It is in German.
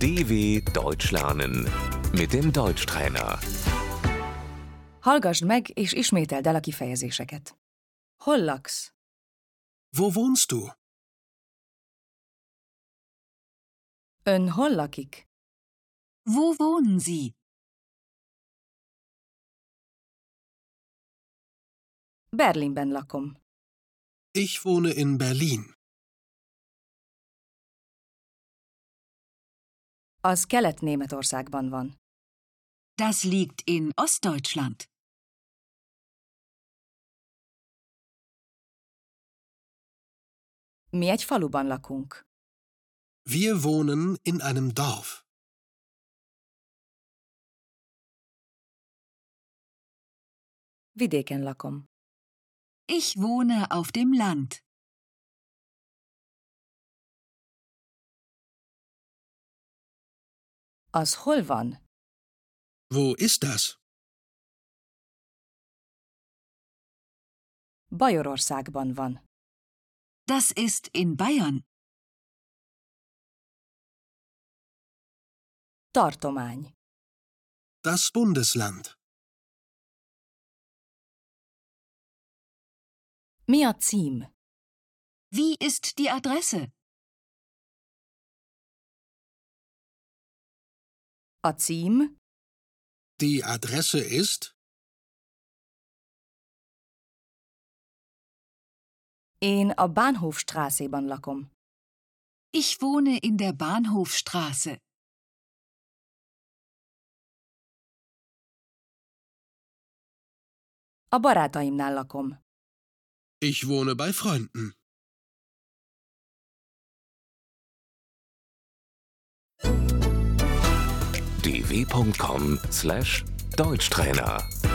DW Deutsch lernen mit dem Deutschtrainer. Hallgasd meg és ismételd el a kifejezéseket. Hol laksz? Wo wohnst du? Ön hol lakik? Wo wohnen Sie? Berlinben lakom. Ich wohne in Berlin. Az Kelet-Németországban van. Das liegt in Ostdeutschland. Mi egy faluban lakunk. Wir wohnen in einem Dorf. Vidéken lakom. Ich wohne auf dem Land. Az hol van? Wo ist das? Bajorországban van. Das ist in Bayern. Tartomány. Das Bundesland. Mi a cím? Wie ist die Adresse? A cím Die Adresse ist én a Bahnhofstraßéban lakom. Ich wohne in der Bahnhofstraße. A barátaimnál lakom. Ich wohne bei Freunden. dw.com/Deutschtrainer